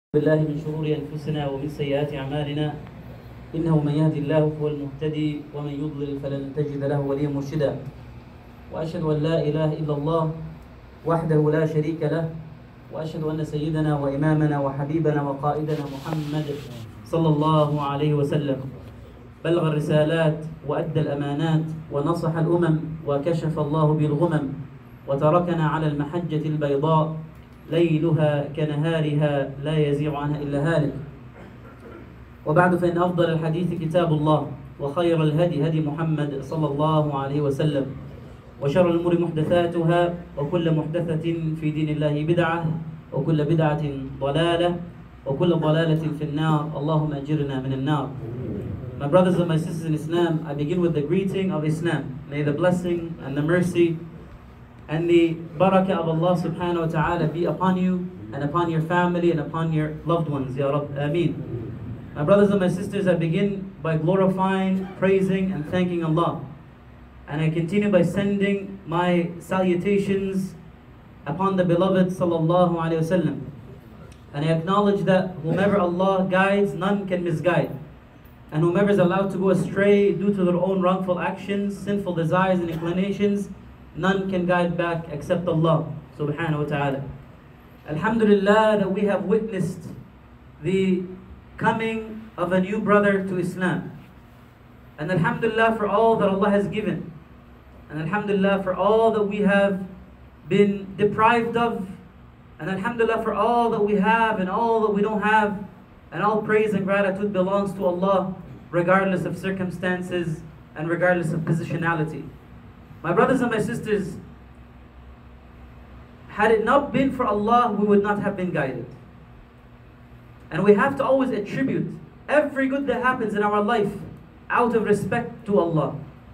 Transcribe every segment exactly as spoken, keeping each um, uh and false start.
بالله من شرور أنفسنا ومن سيئات أعمالنا إنه من يهدي الله فهو المهتدي ومن يضلل فلن تجد له وليا مرشدا وأشهد أن لا إله إلا الله وحده لا شريك له وأشهد أن سيدنا وإمامنا وحبيبنا وقائدنا محمد صلى الله عليه وسلم بلغ الرسالات وأدى الأمانات ونصح الأمم وكشف الله به الغمم وتركنا على المحجة البيضاء ليلها كنهارها لا يزيغ عنها إلا هالك. وبعد فإن أفضل الحديث كتاب الله وخير الهدي هدي محمد صلى الله عليه وسلم وشر الأمور محدثاتها وكل محدثة في دين الله بدعة وكل بدعة ضلالة وكل ضلالة في النار. اللهم أجرنا من النار. My brothers and my sisters in Islam, I begin with the greeting of Islam. May the blessing and the mercy and the barakah of Allah subhanahu wa ta'ala be upon you and upon your family and upon your loved ones. Ya Rabb, Ameen. My brothers and my sisters, I begin by glorifying, praising and thanking Allah. And I continue by sending my salutations upon the beloved sallallahu alayhi wa sallam. And I acknowledge that whomever Allah guides, none can misguide. And whomever is allowed to go astray due to their own wrongful actions, sinful desires and inclinations, none can guide back except Allah subhanahu wa ta'ala. Alhamdulillah that we have witnessed the coming of a new brother to Islam. And alhamdulillah for all that Allah has given. And alhamdulillah for all that we have been deprived of. And alhamdulillah for all that we have and all that we don't have. And all praise and gratitude belongs to Allah regardless of circumstances and regardless of positionality. My brothers and my sisters, had it not been for Allah, we would not have been guided. And we have to always attribute every good that happens in our life out of respect to Allah.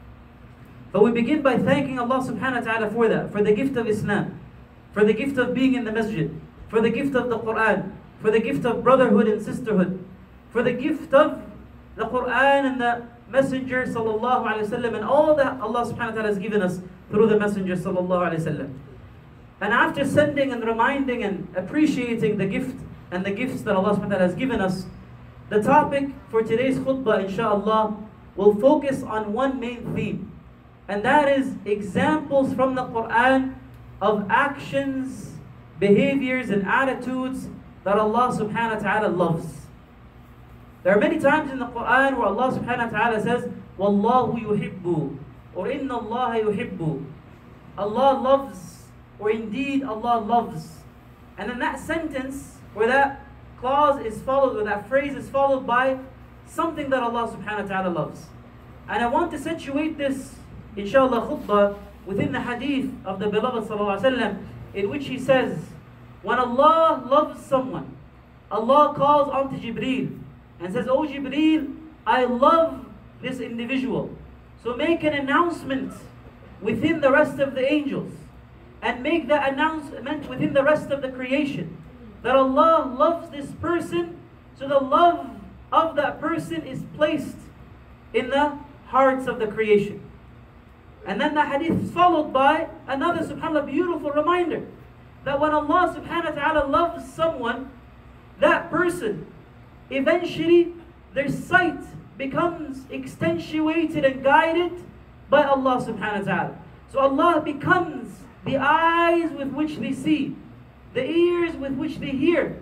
But we begin by thanking Allah subhanahu wa ta'ala for that, for the gift of Islam, for the gift of being in the masjid, for the gift of the Quran, for the gift of brotherhood and sisterhood, for the gift of the Quran and the Messenger sallallahu alayhi wa sallam, and all that Allah subhanahu wa ta'ala has given us through the Messenger sallallahu alayhi wa sallam. And after sending and reminding and appreciating the gift and the gifts that Allah subhanahu wa ta'ala has given us, the topic for today's khutbah inshaAllah will focus on one main theme, and that is examples from the Quran of actions, behaviors and attitudes that Allah subhanahu wa ta'ala loves. There are many times in the Quran where Allah subhanahu wa ta'ala says, Wallahu yuhibbu, or Inna Allah yuhibbu. Allah loves, or indeed Allah loves. And then that sentence, where that clause is followed, or that phrase is followed by something that Allah subhanahu wa ta'ala loves. And I want to situate this, inshallah khutbah, within the hadith of the beloved sallallahu alayhi wa sallam, in which he says, when Allah loves someone, Allah calls onto Jibreel and says, "Oh Jibreel, I love this individual. So make an announcement within the rest of the angels, and make that announcement within the rest of the creation, that Allah loves this person, so the love of that person is placed in the hearts of the creation." And then the hadith is followed by another, subhanAllah, beautiful reminder that when Allah subhanahu wa ta'ala loves someone, that person, eventually their sight becomes extenuated and guided by Allah subhanahu wa ta'ala. So Allah becomes the eyes with which they see, the ears with which they hear,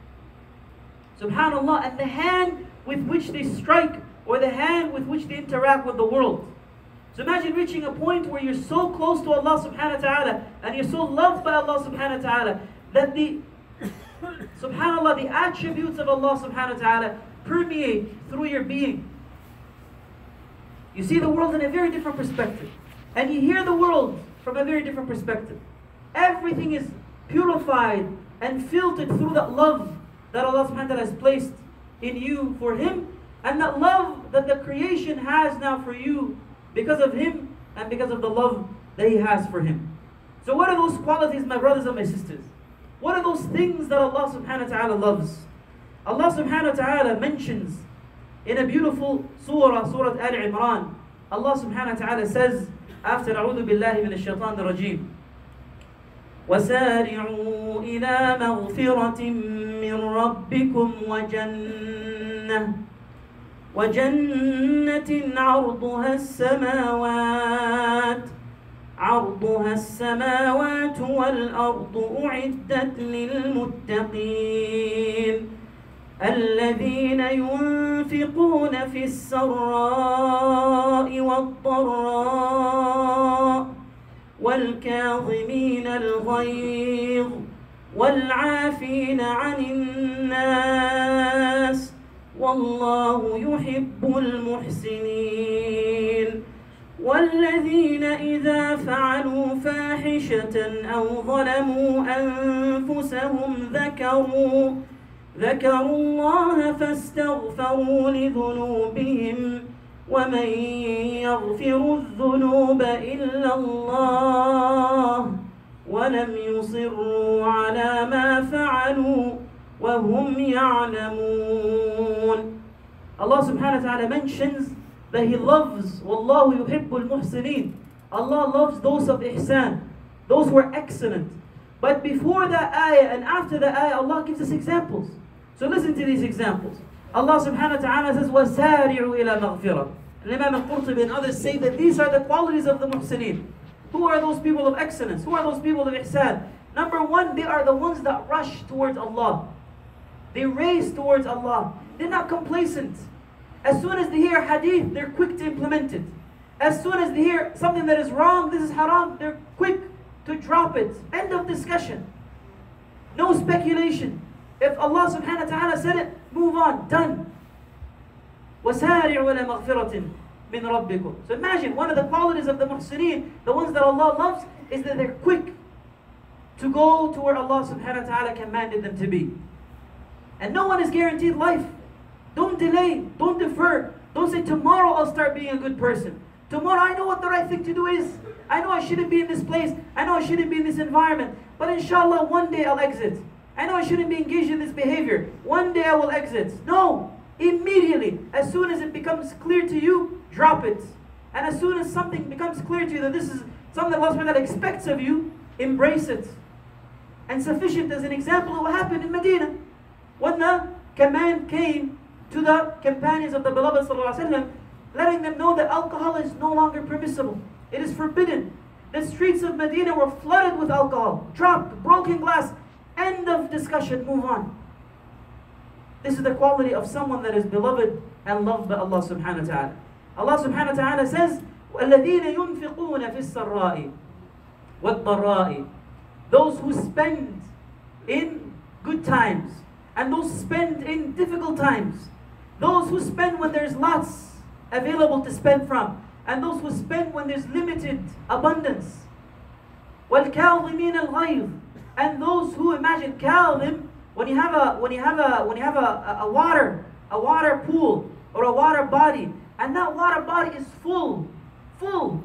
subhanallah, and the hand with which they strike, or the hand with which they interact with the world. So imagine reaching a point where you're so close to Allah subhanahu wa ta'ala, and you're so loved by Allah subhanahu wa ta'ala, that the subhanallah, the attributes of Allah subhanahu wa ta'ala permeate through your being. You see the world in a very different perspective, and you hear the world from a very different perspective. Everything is purified and filtered through that love that Allah subhanahu wa ta'ala has placed in you for Him, and that love that the creation has now for you because of Him and because of the love that He has for Him. So what are those qualities, my brothers and my sisters? What are those things that Allah subhanahu wa ta'ala loves? Allah subhanahu wa ta'ala mentions in a beautiful surah, Surah Al-Imran, Allah subhanahu wa ta'ala says, after أعوذ بالله من الشيطان الرجيم, وسارعوا إلى مغفرة من ربكم وجنة وجنة عرضها السماوات عرضها السماوات والأرض أعدت للمتقين الذين ينفقون في السراء والضراء والكاظمين الغيظ والعافين عن الناس والله يحب المحسنين والذين إذا فعلوا فاحشة أو ظلموا أنفسهم ذكروا ذكروا الله فاستغفروا لذنوبهم ومن يغفر الذنوب إلا الله ولم يصروا على ما فعلوا وهم يعلمون. Allah subhanahu wa ta'ala mentions that He loves وَاللَّهُ يُحِبُّ الْمُحْسِنِينَ. Allah loves those of ihsan, those who are excellent. But before that ayah and after the ayah, Allah gives us examples. So listen to these examples. Allah subhanahu wa ta'ala says, وَسَارِعُوا إِلَى مَغْفِرَةٍ. And Imam al-Qurtubi and others say that these are the qualities of the muhsineen. Who are those people of excellence? Who are those people of ihsan? Number one, they are the ones that rush towards Allah. They race towards Allah. They're not complacent. As soon as they hear hadith, they're quick to implement it. As soon as they hear something that is wrong, this is haram, they're quick to drop it. End of discussion. No speculation. If Allah subhanahu wa ta'ala said it, move on, done. وَسَارِعُوا إِلَى مَغْفِرَةٍ مِّن رَبِّكُمْ. So imagine, one of the qualities of the muhsineen, the ones that Allah loves, is that they're quick to go to where Allah subhanahu wa ta'ala commanded them to be. And no one is guaranteed life. Don't delay, don't defer. Don't say, tomorrow I'll start being a good person. Tomorrow I know what the right thing to do is. I know I shouldn't be in this place. I know I shouldn't be in this environment. But inshallah, one day I'll exit. I know I shouldn't be engaged in this behavior. One day I will exit. No. Immediately, as soon as it becomes clear to you, drop it. And as soon as something becomes clear to you that this is something Allah subhanahu wa ta'ala expects of you, embrace it. And sufficient as an example of what happened in Medina. When the command came to the companions of the beloved sallallahu alaihi wasallam, letting them know that alcohol is no longer permissible. It is forbidden. The streets of Medina were flooded with alcohol. Dropped, broken glass. End of discussion, move on. This is the quality of someone that is beloved and loved by Allah subhanahu wa ta'ala. Allah subhanahu wa ta'ala says, وَالَّذِينَ يُنْفِقُونَ فِي السَّرَّاءِ وَالضَّرَّاءِ. Those who spend in good times and those spend in difficult times. Those who spend when there's lots available to spend from, and those who spend when there's limited abundance. وَالْكَاظِمِينَ الْغَيْظِ. And those who, imagine, كاظم, when you have a when you have a when you have a, a water a water pool or a water body, and that water body is full, full.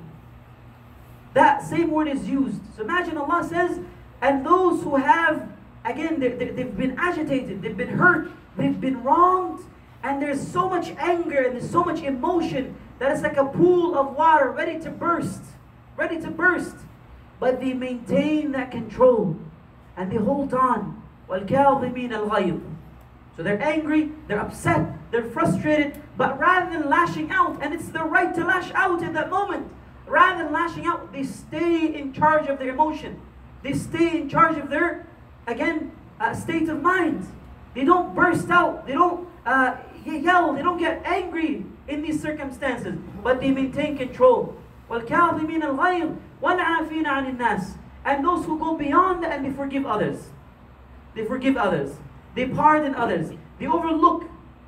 That same word is used. So imagine Allah says, and those who have, again, they, they, they've been agitated, they've been hurt, they've been wronged, and there's so much anger and there's so much emotion that it's like a pool of water ready to burst, ready to burst. But they maintain that control and they hold on. وَالْكَاظِمِينَ الْغَيْظِ. So they're angry, they're upset, they're frustrated, but rather than lashing out, and it's their right to lash out in that moment, rather than lashing out, they stay in charge of their emotion. They stay in charge of their, again, uh, state of mind. They don't burst out, they don't uh, yell, they don't get angry in these circumstances, but they maintain control. وَالْكَاظِمِينَ الْغَيْظِ وَالْعَافِينَ عَنِ النَّاسِ. And those who go beyond that and they forgive others. They forgive others. They pardon others. They overlook.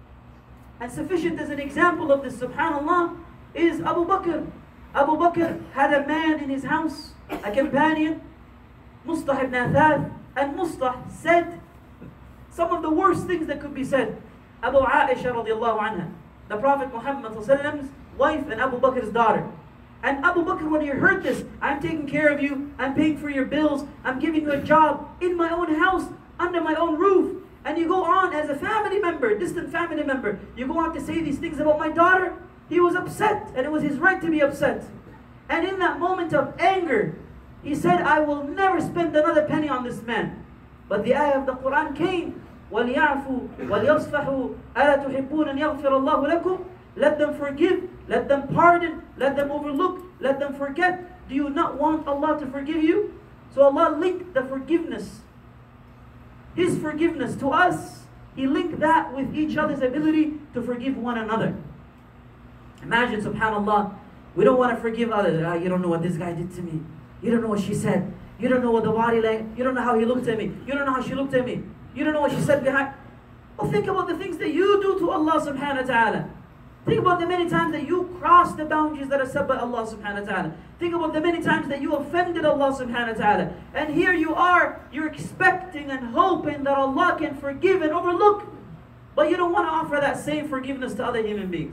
And sufficient as an example of this, subhanAllah, is Abu Bakr. Abu Bakr had a man in his house, a companion, Mustah ibn Athad, and Mustah said some of the worst things that could be said. Abu Aisha radiallahu anha, the Prophet Muhammad's wife and Abu Bakr's daughter. And Abu Bakr, when he heard this, I'm taking care of you, I'm paying for your bills, I'm giving you a job in my own house, under my own roof. And you go on as a family member, distant family member, you go on to say these things about my daughter. He was upset, and it was his right to be upset. And in that moment of anger, He said, I will never spend another penny on this man. But the ayah of the Quran came, وَلْيَعْفُوا وَلْيَصْفَحُوا أَلَا تُحِبُّونَ أَنْ يَغْفِرَ اللَّهُ لَكُمْ. Let them forgive, let them pardon, let them overlook, let them forget. Do you not want Allah to forgive you? So Allah linked the forgiveness, His forgiveness to us. He linked that with each other's ability to forgive one another. Imagine, subhanAllah, we don't want to forgive others. Ah, you don't know what this guy did to me. You don't know what she said. You don't know what the body like. You don't know how he looked at me. You don't know how she looked at me. You don't know what she said behind. Well, think about the things that you do to Allah subhanahu wa ta'ala. Think about the many times that you crossed the boundaries that are set by Allah subhanahu wa ta'ala. Think about the many times that you offended Allah subhanahu wa ta'ala. And here you are, you're expecting and hoping that Allah can forgive and overlook. But you don't want to offer that same forgiveness to other human beings.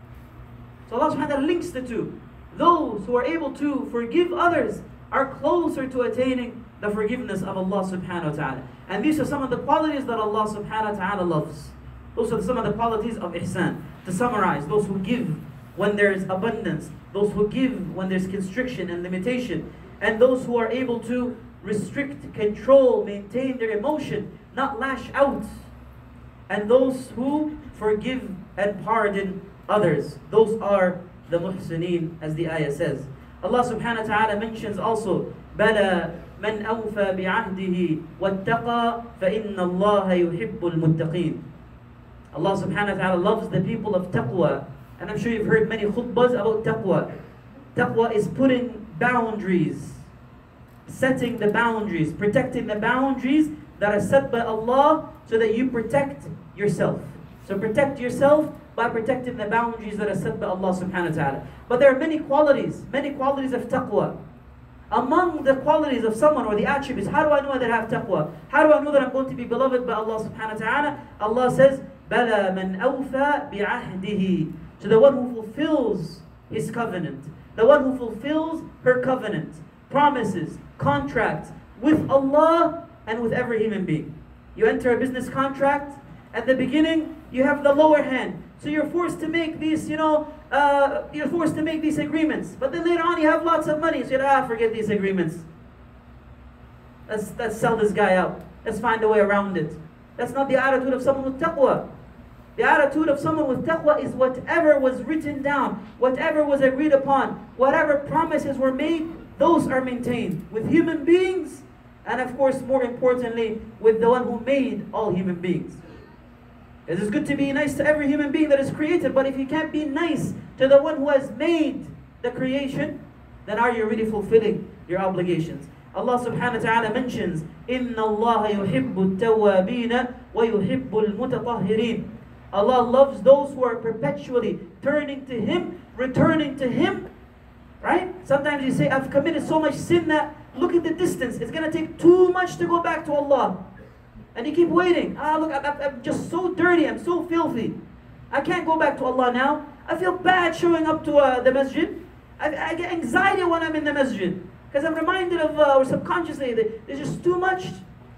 So Allah subhanahu wa ta'ala links the two. Those who are able to forgive others are closer to attaining the forgiveness of Allah subhanahu wa ta'ala. And these are some of the qualities that Allah subhanahu wa ta'ala loves. Those are some of the qualities of ihsan. To summarize, those who give when there is abundance, those who give when there's constriction and limitation, and those who are able to restrict, control, maintain their emotion, not lash out, and those who forgive and pardon others. Those are the muhsineen, as the ayah says. Allah subhanahu wa ta'ala mentions also, بَلَا مَنْ أَوْفَى بِعَهْدِهِ وَاتَّقَى فَإِنَّ اللَّهَ يُحِبُّ الْمُتَّقِينَ. Allah subhanahu wa ta'ala loves the people of taqwa. And I'm sure you've heard many khutbahs about taqwa. Taqwa is putting boundaries, setting the boundaries, protecting the boundaries that are set by Allah so that you protect yourself. So protect yourself by protecting the boundaries that are set by Allah subhanahu wa ta'ala. But there are many qualities, many qualities of taqwa. Among the qualities of someone or the attributes, how do I know that I have taqwa? How do I know that I'm going to be beloved by Allah subhanahu wa ta'ala? Allah says, بَلَا مَنْ أَوْفَى بِعَهْدِهِ. So the one who fulfills his covenant, the one who fulfills her covenant, promises, contracts with Allah and with every human being. You enter a business contract, at the beginning you have the lower hand. So you're forced to make these, you know, uh, you're forced to make these agreements. But then later on you have lots of money, so you're like, ah, forget these agreements. Let's, let's sell this guy out. Let's find a way around it. That's not the attitude of someone with taqwa. The attitude of someone with taqwa is whatever was written down, whatever was agreed upon, whatever promises were made, those are maintained with human beings, and of course, more importantly, with the one who made all human beings. It is good to be nice to every human being that is created, but if you can't be nice to the one who has made the creation, then are you really fulfilling your obligations? Allah subhanahu wa ta'ala mentions, إِنَّ اللَّهَ يُحِبُّ التَّوَّابِينَ وَيُحِبُّ الْمُتَطَهِّرِينَ. Allah loves those who are perpetually turning to Him, returning to Him. Right? Sometimes you say, I've committed so much sin that, look at the distance. It's going to take too much to go back to Allah. And you keep waiting. Ah, look, I'm, I'm just so dirty. I'm so filthy. I can't go back to Allah now. I feel bad showing up to uh, the masjid. I, I get anxiety when I'm in the masjid. Because I'm reminded of, uh, or subconsciously, that there's just too much.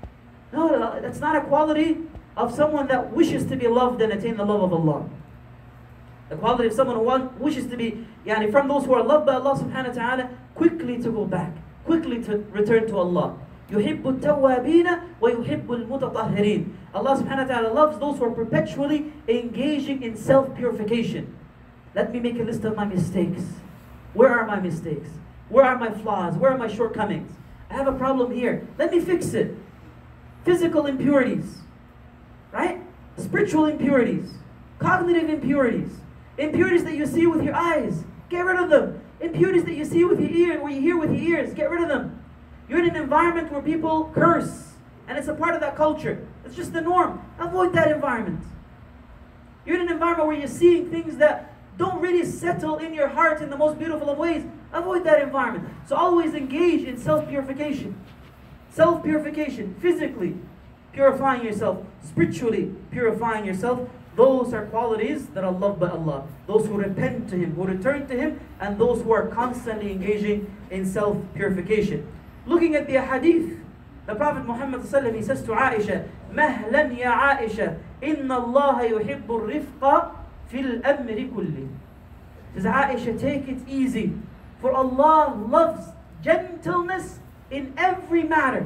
No, that's not a quality of someone that wishes to be loved and attain the love of Allah. The quality of someone who want, wishes to be, yani, from those who are loved by Allah subhanahu wa ta'ala, quickly to go back, quickly to return to Allah. يُحِبُّ التَّوَّابِينَ وَيُحِبُّ الْمُتَطَهِّرِينَ. Allah subhanahu wa ta'ala loves those who are perpetually engaging in self-purification. Let me make a list of my mistakes. Where are my mistakes? Where are my flaws? Where are my shortcomings? I have a problem here. Let me fix it. Physical impurities. Right? Spiritual impurities, cognitive impurities, impurities that you see with your eyes, get rid of them. Impurities that you see with your ear, where you hear with your ears, get rid of them. You're in an environment where people curse, and it's a part of that culture. It's just the norm. Avoid that environment. You're in an environment where you're seeing things that don't really settle in your heart in the most beautiful of ways. Avoid that environment. So always engage in self-purification. Self-purification, physically, purifying yourself, spiritually purifying yourself. Those are qualities that are loved by Allah. Those who repent to Him, who return to Him, and those who are constantly engaging in self-purification. Looking at the hadith, the Prophet Muhammad sallallahu alaihi wasallam, he says to Aisha, مَهْلًا يَا عَائِشَةَ إِنَّ اللَّهَ يُحِبُّ الرِّفْقَ فِي الْأَمْرِ كُلِّهِ. Says Aisha, take it easy, for Allah loves Gentleness in every matter.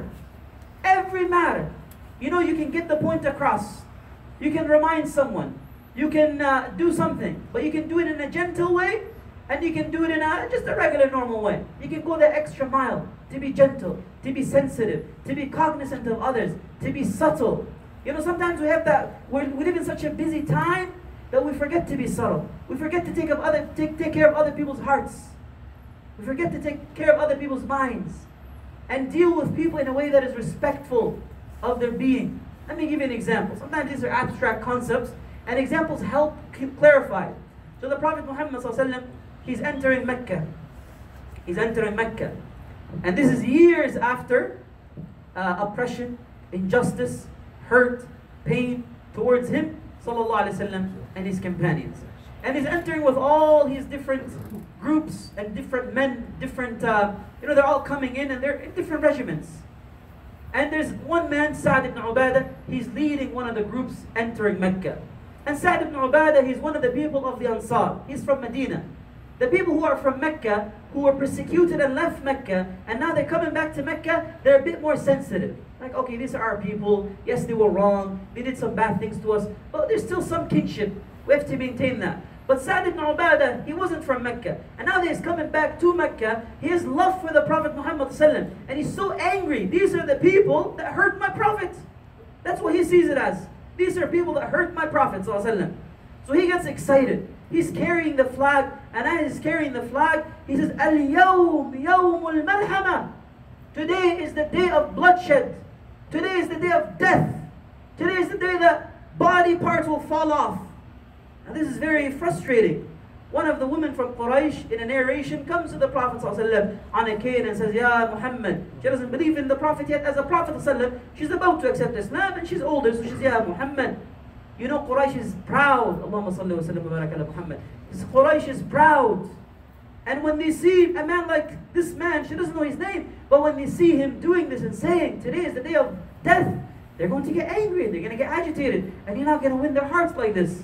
Every matter. You know, you can get the point across. You can remind someone. You can uh, do something. But you can do it in a gentle way. And you can do it in a, just a regular, normal way. You can go the extra mile to be gentle, to be sensitive, to be cognizant of others, to be subtle. You know, sometimes we have that, we're, we live in such a busy time that we forget to be subtle. We forget to take, of other, take, take care of other people's hearts. We forget to take care of other people's minds. And deal with people in a way that is respectful of their being. Let me give you an example. Sometimes these are abstract concepts, and examples help clarify. So the Prophet Muhammad sallallahu alaihi wasallam, he's entering Mecca. He's entering Mecca. And this is years after uh, oppression, injustice, hurt, pain towards him, sallallahu alaihi wasallam, and his companions. And he's entering with all his different groups and different men, different, uh, you know, they're all coming in and they're in different regiments. And there's one man, Sa'd ibn Ubadah, he's leading one of the groups entering Mecca. And Sa'd ibn Ubadah, he's one of the people of the Ansar. He's from Medina. The people who are from Mecca, who were persecuted and left Mecca, and now they're coming back to Mecca, they're a bit more sensitive. Like, okay, these are our people. Yes, they were wrong. They did some bad things to us. But there's still some kinship. We have to maintain that. But Sa'd ibn Ubadah, he wasn't from Mecca. And now that he's coming back to Mecca, he has love for the Prophet Muhammad sallallahu alaihi wasallam. And he's so angry. These are the people that hurt my Prophet. That's what he sees it as. These are people that hurt my Prophet sallallahu alaihi wasallam. So he gets excited. He's carrying the flag. And as he's carrying the flag, he says, Al-yawm yawmul malhama. Today is the day of bloodshed. Today is the day of death. Today is the day that body parts will fall off. And this is very frustrating. One of the women from Quraysh in a narration comes to the Prophet ﷺ on a cane and says, Ya Muhammad. She doesn't believe in the Prophet yet as a Prophet ﷺ. She's about to accept Islam and she's older, so she's, Ya Muhammad. You know, Quraysh is proud. Allahumma salli wa sallam wa barak ala Muhammad. Quraysh is proud. And when they see a man like this man, she doesn't know his name, but when they see him doing this and saying, today is the day of death, they're going to get angry, they're going to get agitated, and you're not going to win their hearts like this.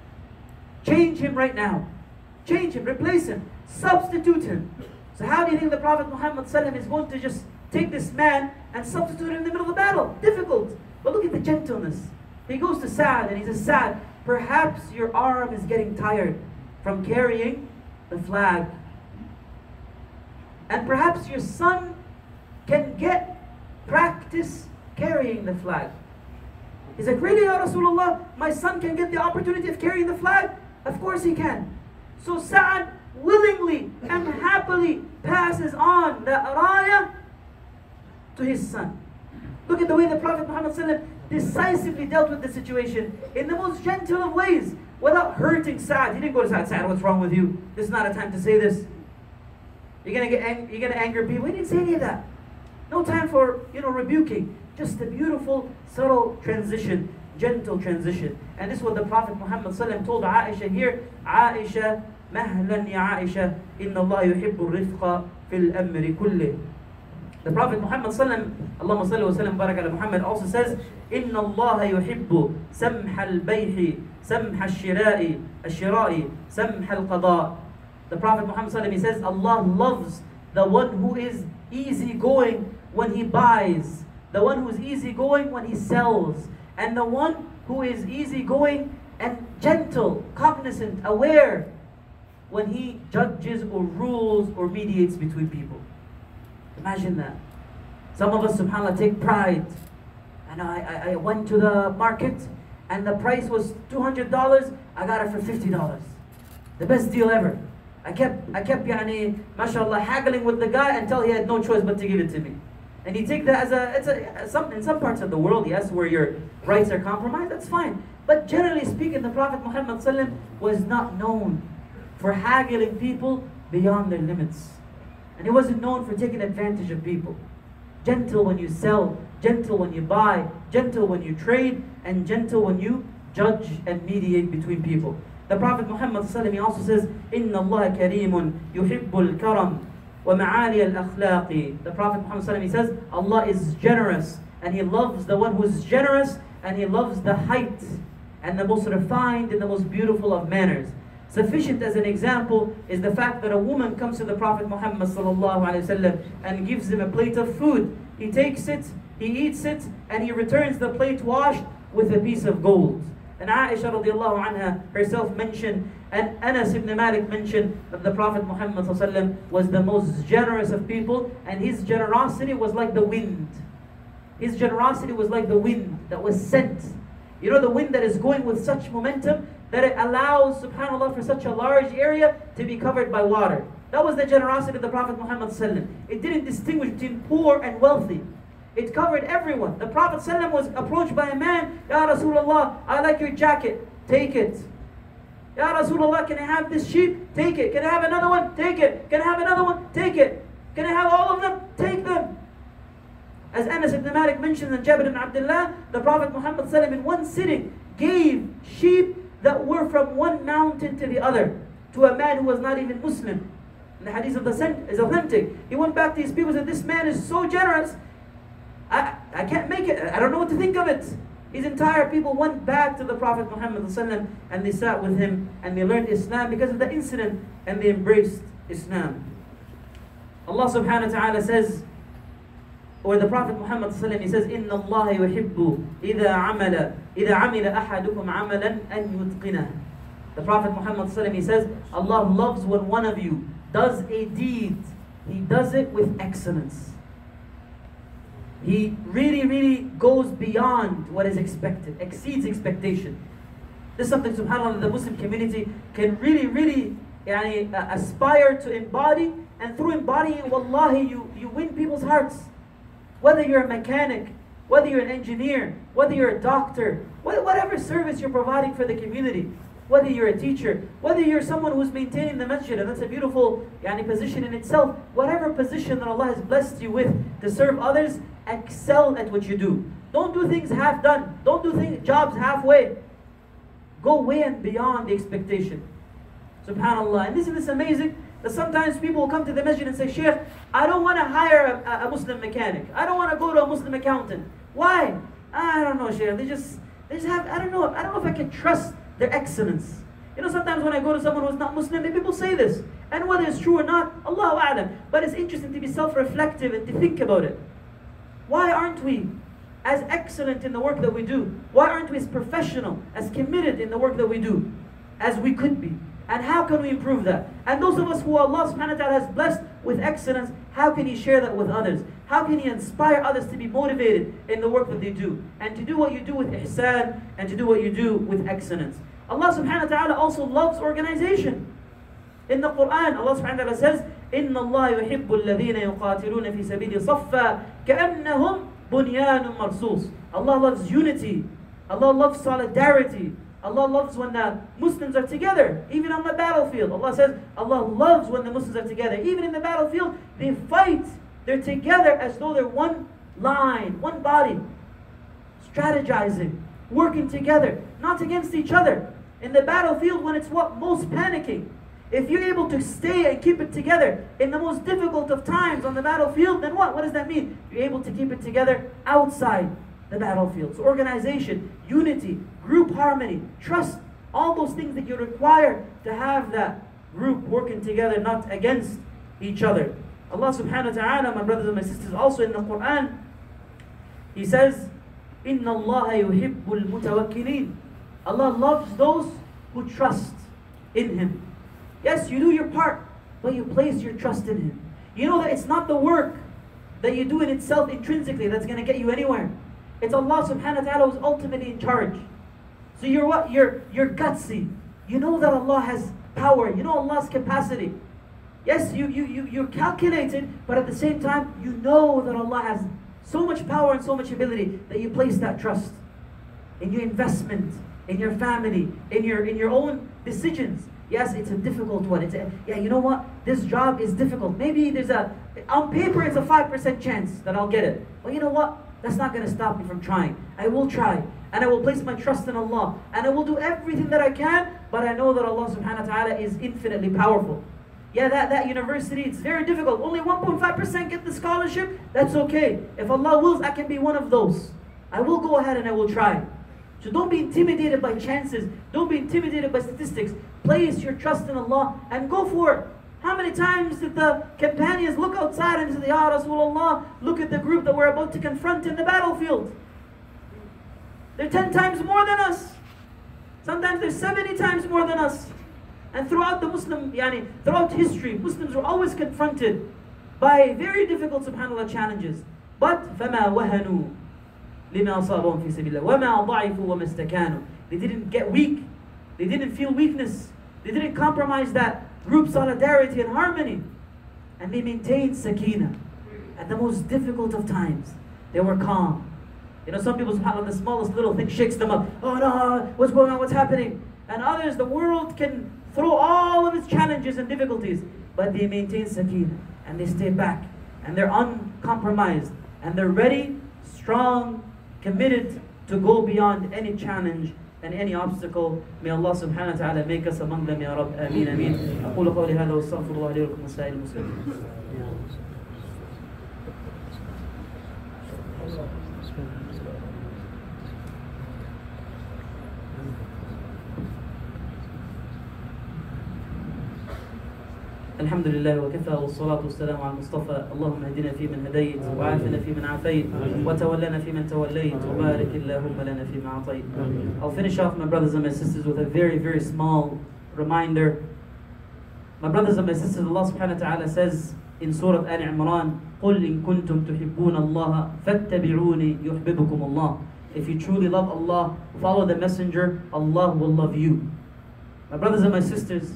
Change him right now. Change him, replace him, substitute him. So how do you think the Prophet Muhammad sallam is going to just take this man and substitute him in the middle of the battle? Difficult. But look at the gentleness. He goes to Sa'd and he says, Sa'd, perhaps your arm is getting tired from carrying the flag. And perhaps your son can get practice carrying the flag. He's like, really, Ya Rasulullah? My son can get the opportunity of carrying the flag? Of course he can. So Sa'd willingly and happily passes on the raya to his son. Look at the way the Prophet Muhammad sallallahu alaihi wasallam decisively dealt with the situation in the most gentle of ways without hurting Sa'd. He didn't go to Sa'd, Sa'd, what's wrong with you? This is not a time to say this. You're gonna get ang you're gonna anger people. He didn't say any of that. No time for, you know, rebuking. Just a beautiful, subtle transition, gentle transition. And this is what the Prophet Muhammad sallallahu alaihi wasallam told Aisha here. Aisha, mahlan ya Aisha, inna Allah yuhibbu rifqa fil amri kulli. The Prophet Muhammad sallallahu alaihi wasallam, barak ala Muhammad, also says, inna Allah yuhibbu samha al-bayhi, samha al-shira'i, al-shira'i, samha al-qada. The Prophet Muhammad sallallahu alaihi wasallam, he says, Allah loves the one who is easygoing when he buys, the one who is easygoing when he sells, and the one who is easygoing and gentle, cognizant, aware when he judges or rules or mediates between people. Imagine that. Some of us, subhanAllah, take pride. And I, I, I went to the market and the price was two hundred dollars. I got it for fifty dollars. The best deal ever. I kept, I kept, yani, mashallah, haggling with the guy until he had no choice but to give it to me. And you take that as a, it's a, some, in some parts of the world, yes, where your rights are compromised, that's fine. But generally speaking, the Prophet Muhammad sallallahu alaihi wasallam was not known for haggling people beyond their limits. And he wasn't known for taking advantage of people. Gentle when you sell, gentle when you buy, gentle when you trade, and gentle when you judge and mediate between people. The Prophet Muhammad sallallahu alaihi wasallam, he also says, Inna Allah kareemun yuhibbul karam wa ma'ali al-akhlaqi. The Prophet Muhammad sallallahu alaihi wasallam, he says, Allah is generous, and He loves the one who is generous, and He loves the height, and the most refined and the most beautiful of manners. Sufficient as an example is the fact that a woman comes to the Prophet Muhammad sallallahu alaihi wasallam and gives him a plate of food. He takes it, he eats it, and he returns the plate washed with a piece of gold. And Aisha radiallahu anha herself mentioned, and Anas ibn Malik mentioned, that the Prophet Muhammad sallallahu alaihi wasallam was the most generous of people, and his generosity was like the wind. His generosity was like the wind that was sent. You know, the wind that is going with such momentum that it allows, subhanAllah, for such a large area to be covered by water. That was the generosity of the Prophet Muhammad sallallahu alaihi wasallam. It didn't distinguish between poor and wealthy. It covered everyone. The Prophet ﷺ was approached by a man. Ya Rasulullah, I like your jacket. Take it. Ya Rasulullah, can I have this sheep? Take it. Can I have another one? Take it. Can I have another one? Take it. Can I have all of them? Take them. As Anas ibn Malik mentioned and Jabir ibn Abdullah, the Prophet Muhammad ﷺ in one sitting gave sheep that were from one mountain to the other to a man who was not even Muslim. And the hadith of the saint is authentic. He went back to his people and said, this man is so generous, I, I can't make it. I don't know what to think of it. His entire people went back to the Prophet Muhammad ﷺ and they sat with him and they learned Islam because of the incident and they embraced Islam. Allah subhanahu wa ta'ala says, or the Prophet Muhammad ﷺ, he says, إِنَّ اللَّهَ يُحِبُّ إِذَا عَمَلَ إِذَا عَمِلَ أَحَدُكُمْ عَمَلًا أَن يُتْقِنَهُ. The Prophet Muhammad ﷺ, he says, Allah loves when one of you does a deed, he does it with excellence. He really, really goes beyond what is expected, exceeds expectation. This is something, subhanAllah, the Muslim community can really, really yani, uh, aspire to embody, and through embodying, wallahi, you, you win people's hearts. Whether you're a mechanic, whether you're an engineer, whether you're a doctor, whatever service you're providing for the community, whether you're a teacher, whether you're someone who's maintaining the masjid, and that's a beautiful yani, position in itself, whatever position that Allah has blessed you with to serve others, excel at what you do. Don't do things half done. Don't do things, jobs halfway. Go way and beyond the expectation. Subhanallah. And this is amazing that sometimes people will come to the masjid and say, Sheikh, I don't want to hire a, a Muslim mechanic. I don't want to go to a Muslim accountant. Why? I don't know, Sheikh. They just, they just have, I don't know. I don't know if I can trust their excellence. You know, sometimes when I go to someone who's not Muslim, people say this. And whether it's true or not, Allahu A'lam. But it's interesting to be self-reflective and to think about it. Why aren't we as excellent in the work that we do? Why aren't we as professional, as committed in the work that we do as we could be? And how can we improve that? And those of us who Allah subhanahu wa ta'ala has blessed with excellence, how can He share that with others? How can He inspire others to be motivated in the work that they do? And to do what you do with ihsan, and to do what you do with excellence. Allah subhanahu wa ta'ala also loves organization. In the Quran, Allah subhanahu wa ta'ala says, إِنَّ اللَّهَ يُحِبُّ الَّذِينَ يُقَاتِلُونَ فِي سَبِيلِ صَفًّا كَأَنَّهُمْ بُنْيَانٌ مَرْصُوصٌ. Allah loves unity. Allah loves solidarity. Allah loves when the Muslims are together, even on the battlefield. Allah says, Allah loves when the Muslims are together. Even in the battlefield, they fight. They're together as though they're one line, one body. Strategizing, working together, not against each other. In the battlefield, when it's what? Most panicking. If you're able to stay and keep it together in the most difficult of times on the battlefield, then what? What does that mean? You're able to keep it together outside the battlefield. So organization, unity, group harmony, trust, all those things that you require to have that group working together, not against each other. Allah subhanahu wa ta'ala, my brothers and my sisters, also in the Quran, He says, إِنَّ اللَّهَ يُحِبُّ الْمُتَوَكِّلِينَ. Allah loves those who trust in Him. Yes, you do your part, but you place your trust in Him. You know that it's not the work that you do in itself intrinsically that's going to get you anywhere. It's Allah subhanahu wa ta'ala who's ultimately in charge. So you're what? You're, you're gutsy. You know that Allah has power. You know Allah's capacity. Yes, you, you, you, you're calculated, but at the same time, you know that Allah has so much power and so much ability that you place that trust in your investment, in your family, in your, in your own decisions. Yes, it's a difficult one. It's a, yeah, you know what? This job is difficult. Maybe there's a, on paper it's a five percent chance that I'll get it. But you know what? That's not going to stop me from trying. I will try. And I will place my trust in Allah. And I will do everything that I can. But I know that Allah subhanahu wa ta'ala is infinitely powerful. Yeah, that, that university, it's very difficult. Only one point five percent get the scholarship. That's okay. If Allah wills, I can be one of those. I will go ahead and I will try. So don't be intimidated by chances. Don't be intimidated by statistics. Place your trust in Allah and go for it. How many times did the companions look outside and say, Ya Rasulullah, look at the group that we're about to confront in the battlefield. They're ten times more than us. Sometimes they're seventy times more than us. And throughout the Muslim, yani, throughout history, Muslims were always confronted by very difficult, subhanAllah, challenges. But فَمَا وَهَنُوا لِمَا أَصَابَهُمْ فِي سَبِيلِ اللَّهِ وَمَا ضَعِفُوا وَمَا اسْتَكَانُوا. They didn't get weak. They didn't feel weakness. They didn't compromise that group solidarity and harmony. And they maintained sakina. At the most difficult of times, they were calm. You know, some people, subhanAllah, the smallest little thing shakes them up. Oh no, what's going on, what's happening? And others, the world can throw all of its challenges and difficulties, but they maintain sakina. And they stay back. And they're uncompromised. And they're ready, strong, committed to go beyond any challenge and any obstacle. May Allah subhanahu wa ta'ala make us among them, Ya Rabb. Ameen, ameen. أقول قولي هذا واستغفر الله لي ولكم ولسائر المسلمين. الحمد لله وكفى والصلاة والسلام على المصطفى اللهم اهدنا فيمن هديت وعافنا فيمن عافيت وتولنا فيمن توليت وبارك اللهم لنا فيما أعطيت. I'll finish off, my brothers and my sisters, with a very very small reminder. My brothers and my sisters, Allah subhanahu wa ta'ala says in Surah Al-Imran, قُلْ إِن كُنْتُمْ تُحِبُّونَ اللَّهَ فَاتَّبِعُونِي يُحْبِبُكُمُ اللَّهُ. If you truly love Allah, follow the messenger, Allah will love you. My brothers and my sisters,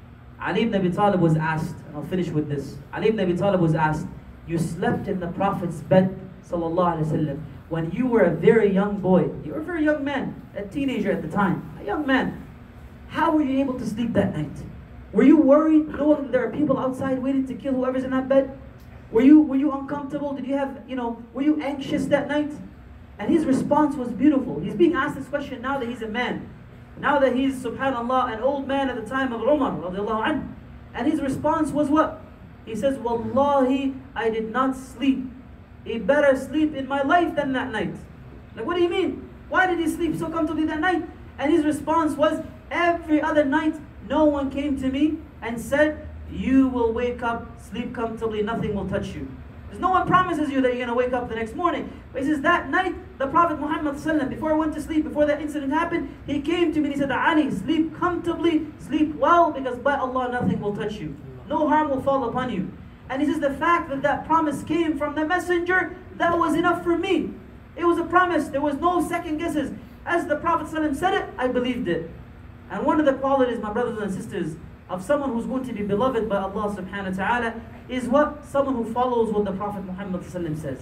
Ali ibn Abi Talib was asked, and I'll finish with this. Ali ibn Abi Talib was asked, you slept in the Prophet's bed, sallallahu alayhi wa sallam, when you were a very young boy. You were a very young man, a teenager at the time, a young man. How were you able to sleep that night? Were you worried knowing that there are people outside waiting to kill whoever's in that bed? Were you, were you uncomfortable? Did you have, you know, were you anxious that night? And his response was beautiful. He's being asked this question now that he's a man. Now that he's, subhanAllah, an old man at the time of Umar, radiallahu anhu. And his response was what? He says, Wallahi, I did not sleep a better sleep in my life than that night. Like, what do you mean? Why did he sleep so comfortably that night? And his response was, every other night, no one came to me and said, you will wake up, sleep comfortably, nothing will touch you. Because no one promises you that you're going to wake up the next morning. But he says, that night, the Prophet Muhammad ﷺ, before I went to sleep, before that incident happened, he came to me and he said, Ali, sleep comfortably, sleep well, because by Allah, nothing will touch you. No harm will fall upon you. And he says, the fact that that promise came from the messenger, that was enough for me. It was a promise. There was no second guesses. As the Prophet ﷺ said it, I believed it. And one of the qualities, my brothers and sisters, of someone who's going to be beloved by Allah subhanahu wa ta'ala is what? Someone who follows what the Prophet Muhammad ﷺ says.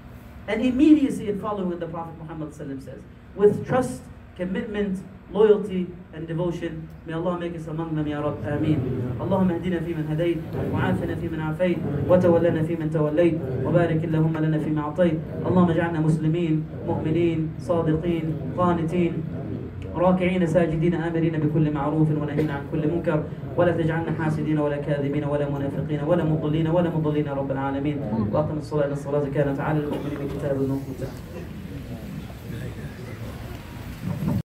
An immediacy in following what the Prophet Muhammad ﷺ says. With trust, commitment, loyalty, and devotion. May Allah make us among them, Ya Rabb. Ameen. Allahumma ahdina fi man hadayt, wa afina fi man afayt, wa tawallana fi man tawallayt, wa barik Allahumma lana fi ma a'tayt. Allahumma ja'alna muslimin, mu'minin, sadiqin, qanitin, راكعين ساجدين آمرين بكل معروف ونهين عن كل منكر ولا تجعلنا حاسدين ولا كاذبين ولا منافقين ولا مضلين ولا مضلين رب العالمين وأقم الصلاة إن الصلاة كانت على المؤمنين كتابا موقوتا.